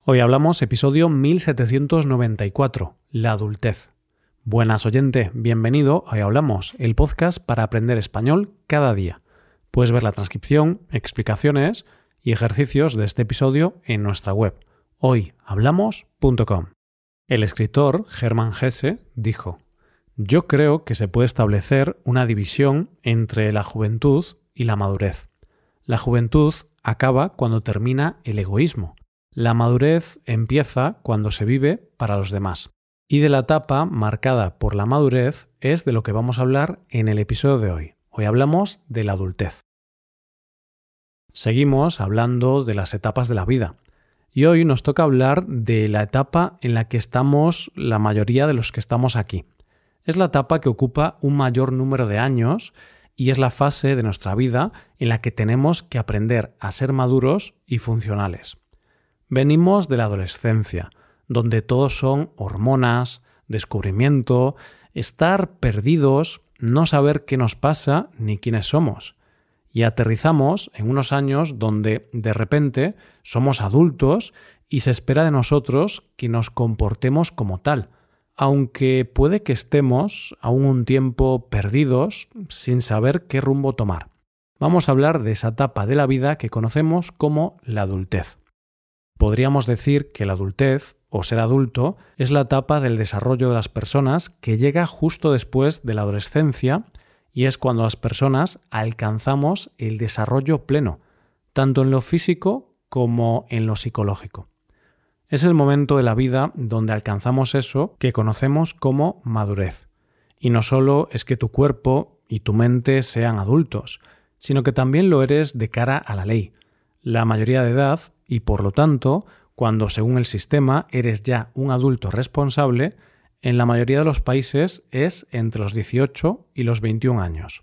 Hoy hablamos episodio 1794, la adultez. Buenas oyente, bienvenido a Hoy Hablamos, el podcast para aprender español cada día. Puedes ver la transcripción, explicaciones y ejercicios de este episodio en nuestra web, hoyhablamos.com. El escritor Hermann Hesse dijo: "Yo creo que se puede establecer una división entre la juventud y la madurez. La juventud acaba cuando termina el egoísmo. La madurez empieza cuando se vive para los demás". Y de la etapa marcada por la madurez es de lo que vamos a hablar en el episodio de hoy. Hoy hablamos de la adultez. Seguimos hablando de las etapas de la vida. Y hoy nos toca hablar de la etapa en la que estamos la mayoría de los que estamos aquí. Es la etapa que ocupa un mayor número de años y es la fase de nuestra vida en la que tenemos que aprender a ser maduros y funcionales. Venimos de la adolescencia, donde todos son hormonas, descubrimiento, estar perdidos, no saber qué nos pasa ni quiénes somos. Y aterrizamos en unos años donde de repente somos adultos y se espera de nosotros que nos comportemos como tal, aunque puede que estemos aún un tiempo perdidos sin saber qué rumbo tomar. Vamos a hablar de esa etapa de la vida que conocemos como la adultez. Podríamos decir que la adultez, o ser adulto, es la etapa del desarrollo de las personas que llega justo después de la adolescencia y es cuando las personas alcanzamos el desarrollo pleno, tanto en lo físico como en lo psicológico. Es el momento de la vida donde alcanzamos eso que conocemos como madurez. Y no solo es que tu cuerpo y tu mente sean adultos, sino que también lo eres de cara a la ley, la mayoría de edad y, por lo tanto, cuando según el sistema eres ya un adulto responsable, en la mayoría de los países es entre los 18 y los 21 años.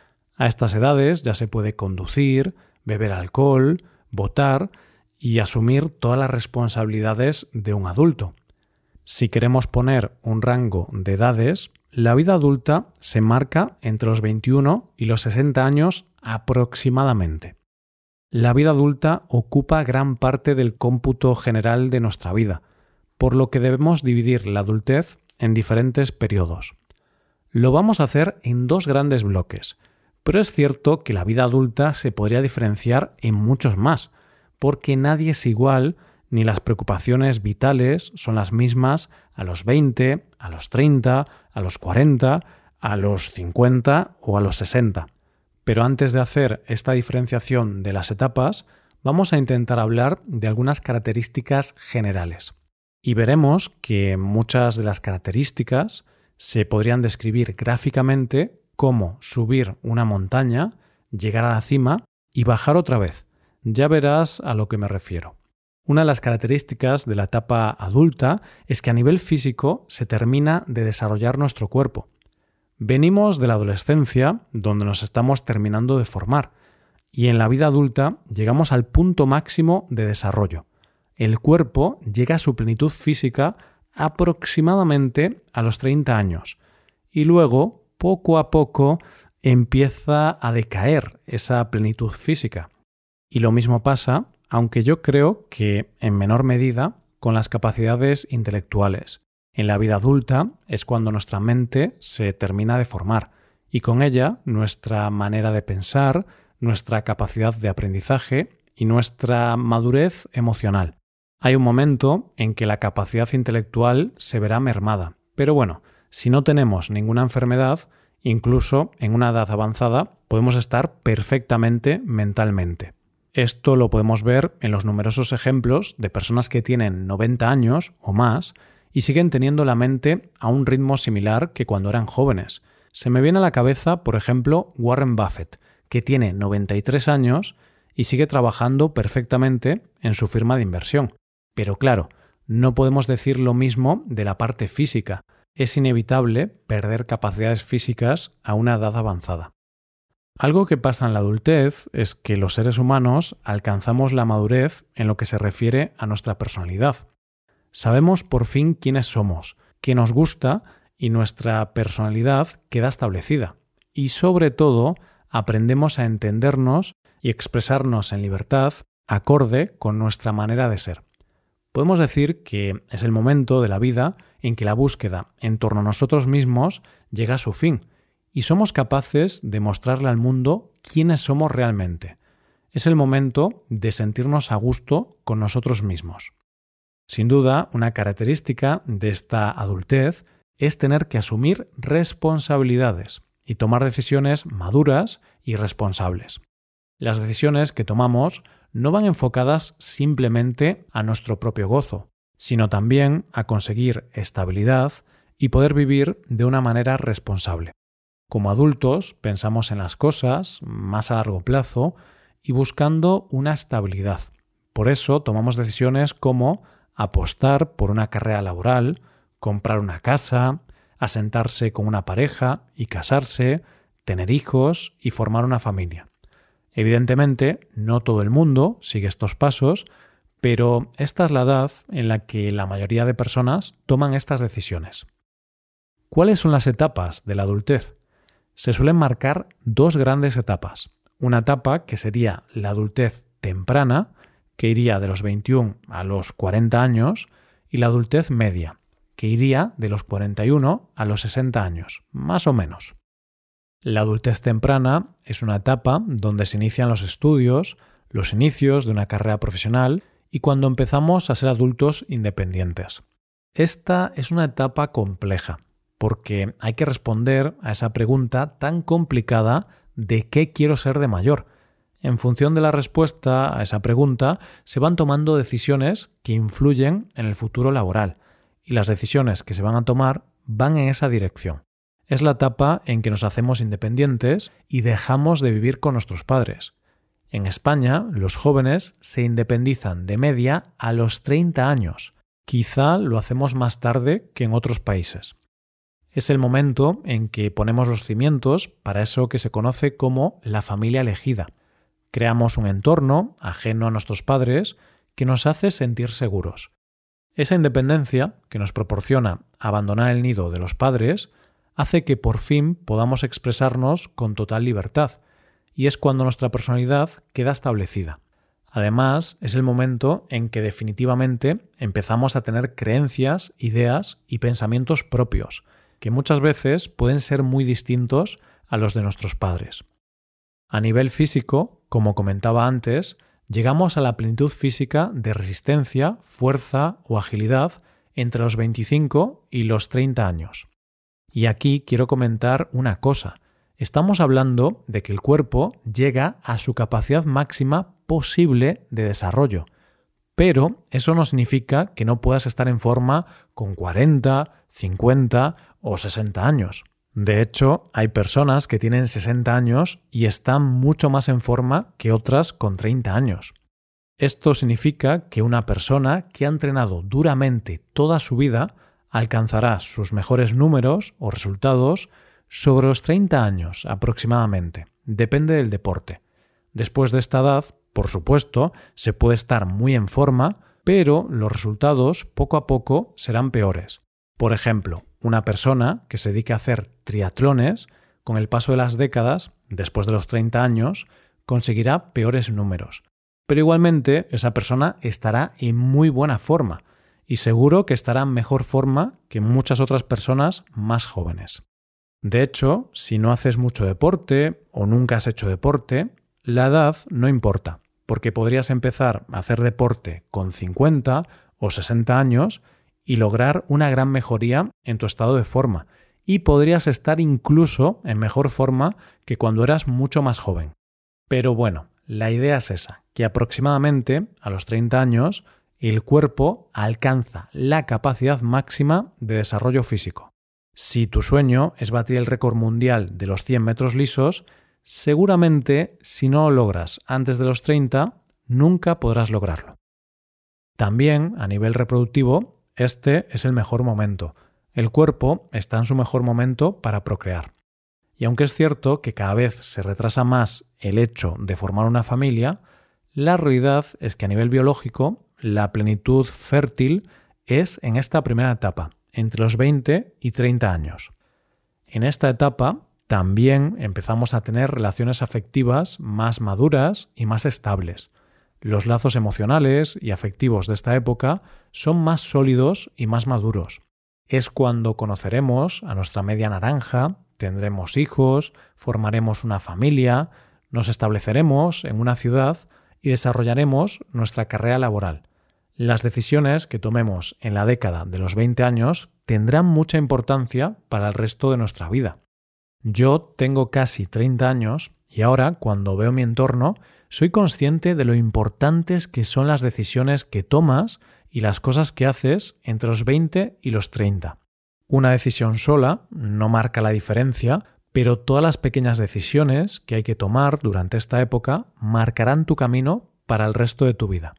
A estas edades ya se puede conducir, beber alcohol, votar y asumir todas las responsabilidades de un adulto. Si queremos poner un rango de edades, la vida adulta se marca entre los 21 y los 60 años aproximadamente. La vida adulta ocupa gran parte del cómputo general de nuestra vida, por lo que debemos dividir la adultez en diferentes periodos. Lo vamos a hacer en dos grandes bloques, pero es cierto que la vida adulta se podría diferenciar en muchos más, porque nadie es igual ni las preocupaciones vitales son las mismas a los 20, a los 30, a los 40, a los 50 o a los 60. Pero antes de hacer esta diferenciación de las etapas, vamos a intentar hablar de algunas características generales. Y veremos que muchas de las características se podrían describir gráficamente como subir una montaña, llegar a la cima y bajar otra vez. Ya verás a lo que me refiero. Una de las características de la etapa adulta es que a nivel físico se termina de desarrollar nuestro cuerpo. Venimos de la adolescencia, donde nos estamos terminando de formar, y en la vida adulta llegamos al punto máximo de desarrollo. El cuerpo llega a su plenitud física aproximadamente a los 30 años, y luego, poco a poco, empieza a decaer esa plenitud física. Y lo mismo pasa, aunque yo creo que en menor medida, con las capacidades intelectuales. En la vida adulta es cuando nuestra mente se termina de formar y con ella nuestra manera de pensar, nuestra capacidad de aprendizaje y nuestra madurez emocional. Hay un momento en que la capacidad intelectual se verá mermada, pero bueno, si no tenemos ninguna enfermedad, incluso en una edad avanzada podemos estar perfectamente mentalmente. Esto lo podemos ver en los numerosos ejemplos de personas que tienen 90 años o más y siguen teniendo la mente a un ritmo similar que cuando eran jóvenes. Se me viene a la cabeza, por ejemplo, Warren Buffett, que tiene 93 años y sigue trabajando perfectamente en su firma de inversión. Pero claro, no podemos decir lo mismo de la parte física. Es inevitable perder capacidades físicas a una edad avanzada. Algo que pasa en la adultez es que los seres humanos alcanzamos la madurez en lo que se refiere a nuestra personalidad. Sabemos por fin quiénes somos, qué nos gusta y nuestra personalidad queda establecida. Y sobre todo, aprendemos a entendernos y expresarnos en libertad acorde con nuestra manera de ser. Podemos decir que es el momento de la vida en que la búsqueda en torno a nosotros mismos llega a su fin y somos capaces de mostrarle al mundo quiénes somos realmente. Es el momento de sentirnos a gusto con nosotros mismos. Sin duda, una característica de esta adultez es tener que asumir responsabilidades y tomar decisiones maduras y responsables. Las decisiones que tomamos no van enfocadas simplemente a nuestro propio gozo, sino también a conseguir estabilidad y poder vivir de una manera responsable. Como adultos, pensamos en las cosas más a largo plazo y buscando una estabilidad. Por eso tomamos decisiones como apostar por una carrera laboral, comprar una casa, asentarse con una pareja y casarse, tener hijos y formar una familia. Evidentemente, no todo el mundo sigue estos pasos, pero esta es la edad en la que la mayoría de personas toman estas decisiones. ¿Cuáles son las etapas de la adultez? Se suelen marcar dos grandes etapas. Una etapa que sería la adultez temprana, que iría de los 21 a los 40 años, y la adultez media, que iría de los 41 a los 60 años, más o menos. La adultez temprana es una etapa donde se inician los estudios, los inicios de una carrera profesional y cuando empezamos a ser adultos independientes. Esta es una etapa compleja, porque hay que responder a esa pregunta tan complicada de ¿qué quiero ser de mayor? En función de la respuesta a esa pregunta, se van tomando decisiones que influyen en el futuro laboral, y las decisiones que se van a tomar van en esa dirección. Es la etapa en que nos hacemos independientes y dejamos de vivir con nuestros padres. En España, los jóvenes se independizan de media a los 30 años. Quizá lo hacemos más tarde que en otros países. Es el momento en que ponemos los cimientos para eso que se conoce como la familia elegida. Creamos un entorno ajeno a nuestros padres que nos hace sentir seguros. Esa independencia que nos proporciona abandonar el nido de los padres hace que por fin podamos expresarnos con total libertad, y es cuando nuestra personalidad queda establecida. Además, es el momento en que definitivamente empezamos a tener creencias, ideas y pensamientos propios, que muchas veces pueden ser muy distintos a los de nuestros padres. A nivel físico, como comentaba antes, llegamos a la plenitud física de resistencia, fuerza o agilidad entre los 25 y los 30 años. Y aquí quiero comentar una cosa. Estamos hablando de que el cuerpo llega a su capacidad máxima posible de desarrollo. Pero eso no significa que no puedas estar en forma con 40, 50 o 60 años. De hecho, hay personas que tienen 60 años y están mucho más en forma que otras con 30 años. Esto significa que una persona que ha entrenado duramente toda su vida alcanzará sus mejores números o resultados sobre los 30 años aproximadamente. Depende del deporte. Después de esta edad, por supuesto, se puede estar muy en forma, pero los resultados poco a poco serán peores. Por ejemplo, una persona que se dedique a hacer triatlones, con el paso de las décadas, después de los 30 años, conseguirá peores números. Pero igualmente, esa persona estará en muy buena forma y seguro que estará en mejor forma que muchas otras personas más jóvenes. De hecho, si no haces mucho deporte o nunca has hecho deporte, la edad no importa, porque podrías empezar a hacer deporte con 50 o 60 años y lograr una gran mejoría en tu estado de forma, y podrías estar incluso en mejor forma que cuando eras mucho más joven. Pero bueno, la idea es esa, que aproximadamente a los 30 años el cuerpo alcanza la capacidad máxima de desarrollo físico. Si tu sueño es batir el récord mundial de los 100 metros lisos, seguramente si no lo logras antes de los 30, nunca podrás lograrlo. También, a nivel reproductivo, este es el mejor momento. El cuerpo está en su mejor momento para procrear. Y aunque es cierto que cada vez se retrasa más el hecho de formar una familia, la realidad es que a nivel biológico la plenitud fértil es en esta primera etapa, entre los 20 y 30 años. En esta etapa también empezamos a tener relaciones afectivas más maduras y más estables. Los lazos emocionales y afectivos de esta época son más sólidos y más maduros. Es cuando conoceremos a nuestra media naranja, tendremos hijos, formaremos una familia, nos estableceremos en una ciudad y desarrollaremos nuestra carrera laboral. Las decisiones que tomemos en la década de los 20 años tendrán mucha importancia para el resto de nuestra vida. Yo tengo casi 30 años y ahora, cuando veo mi entorno, soy consciente de lo importantes que son las decisiones que tomas y las cosas que haces entre los 20 y los 30. Una decisión sola no marca la diferencia, pero todas las pequeñas decisiones que hay que tomar durante esta época marcarán tu camino para el resto de tu vida.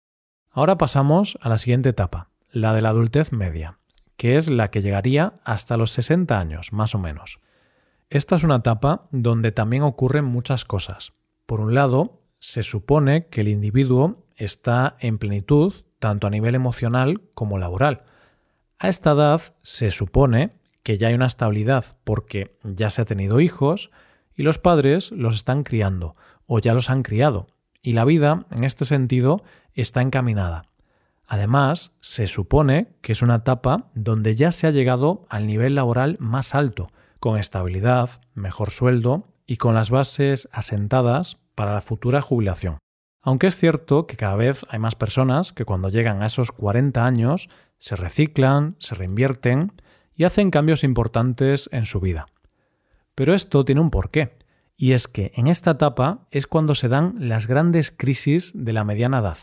Ahora pasamos a la siguiente etapa, la de la adultez media, que es la que llegaría hasta los 60 años, más o menos. Esta es una etapa donde también ocurren muchas cosas. Por un lado, se supone que el individuo está en plenitud tanto a nivel emocional como laboral. A esta edad se supone que ya hay una estabilidad porque ya se ha tenido hijos y los padres los están criando o ya los han criado y la vida, en este sentido, está encaminada. Además, se supone que es una etapa donde ya se ha llegado al nivel laboral más alto, con estabilidad, mejor sueldo y con las bases asentadas para la futura jubilación. Aunque es cierto que cada vez hay más personas que cuando llegan a esos 40 años se reciclan, se reinvierten y hacen cambios importantes en su vida. Pero esto tiene un porqué, y es que en esta etapa es cuando se dan las grandes crisis de la mediana edad.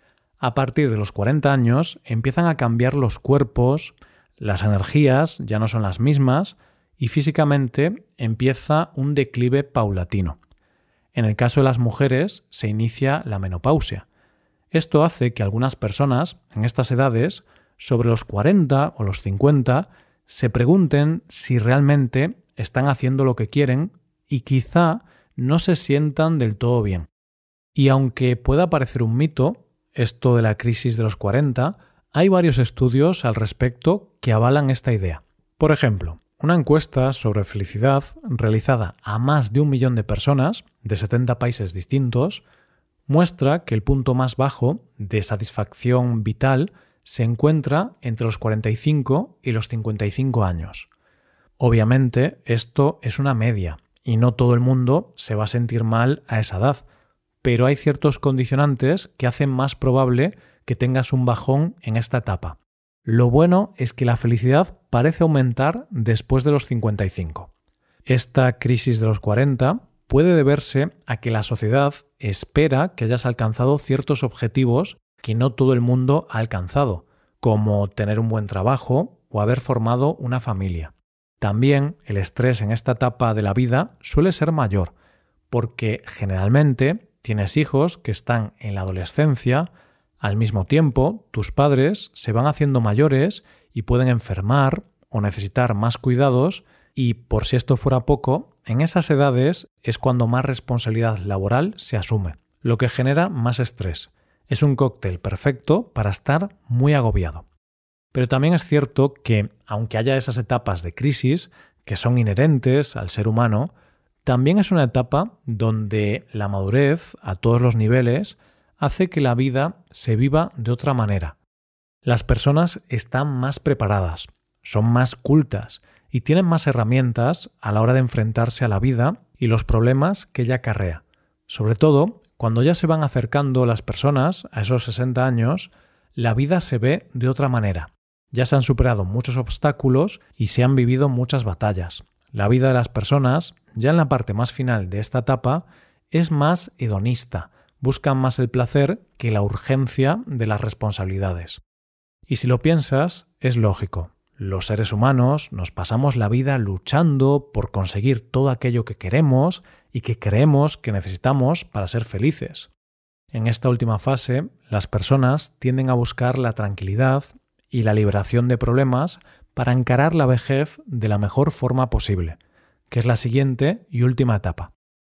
A partir de los 40 años empiezan a cambiar los cuerpos, las energías ya no son las mismas y físicamente empieza un declive paulatino. En el caso de las mujeres se inicia la menopausia. Esto hace que algunas personas en estas edades, sobre los 40 o los 50, se pregunten si realmente están haciendo lo que quieren y quizá no se sientan del todo bien. Y aunque pueda parecer un mito, esto de la crisis de los 40, hay varios estudios al respecto que avalan esta idea. Por ejemplo, una encuesta sobre felicidad realizada a más de 1 millón de personas de 70 países distintos muestra que el punto más bajo de satisfacción vital se encuentra entre los 45 y los 55 años. Obviamente, esto es una media y no todo el mundo se va a sentir mal a esa edad, pero hay ciertos condicionantes que hacen más probable que tengas un bajón en esta etapa. Lo bueno es que la felicidad parece aumentar después de los 55. Esta crisis de los 40 puede deberse a que la sociedad espera que hayas alcanzado ciertos objetivos que no todo el mundo ha alcanzado, como tener un buen trabajo o haber formado una familia. También el estrés en esta etapa de la vida suele ser mayor, porque generalmente tienes hijos que están en la adolescencia. Al mismo tiempo, tus padres se van haciendo mayores y pueden enfermar o necesitar más cuidados y, por si esto fuera poco, en esas edades es cuando más responsabilidad laboral se asume, lo que genera más estrés. Es un cóctel perfecto para estar muy agobiado. Pero también es cierto que, aunque haya esas etapas de crisis que son inherentes al ser humano, también es una etapa donde la madurez a todos los niveles hace que la vida se viva de otra manera. Las personas están más preparadas, son más cultas y tienen más herramientas a la hora de enfrentarse a la vida y los problemas que ella acarrea. Sobre todo, cuando ya se van acercando las personas a esos 60 años, la vida se ve de otra manera. Ya se han superado muchos obstáculos y se han vivido muchas batallas. La vida de las personas, ya en la parte más final de esta etapa, es más hedonista. Buscan más el placer que la urgencia de las responsabilidades. Y si lo piensas, es lógico. Los seres humanos nos pasamos la vida luchando por conseguir todo aquello que queremos y que creemos que necesitamos para ser felices. En esta última fase, las personas tienden a buscar la tranquilidad y la liberación de problemas para encarar la vejez de la mejor forma posible, que es la siguiente y última etapa.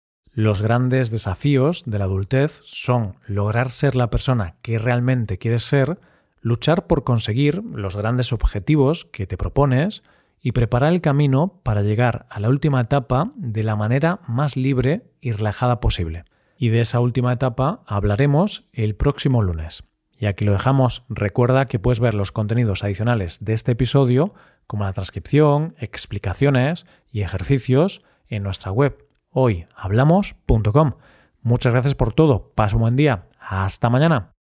Los grandes desafíos de la adultez son lograr ser la persona que realmente quieres ser, luchar por conseguir los grandes objetivos que te propones y preparar el camino para llegar a la última etapa de la manera más libre y relajada posible. Y de esa última etapa hablaremos el próximo lunes. Y aquí lo dejamos. Recuerda que puedes ver los contenidos adicionales de este episodio, como la transcripción, explicaciones y ejercicios, en nuestra web hoyhablamos.com. Muchas gracias por todo. Pasa un buen día. Hasta mañana.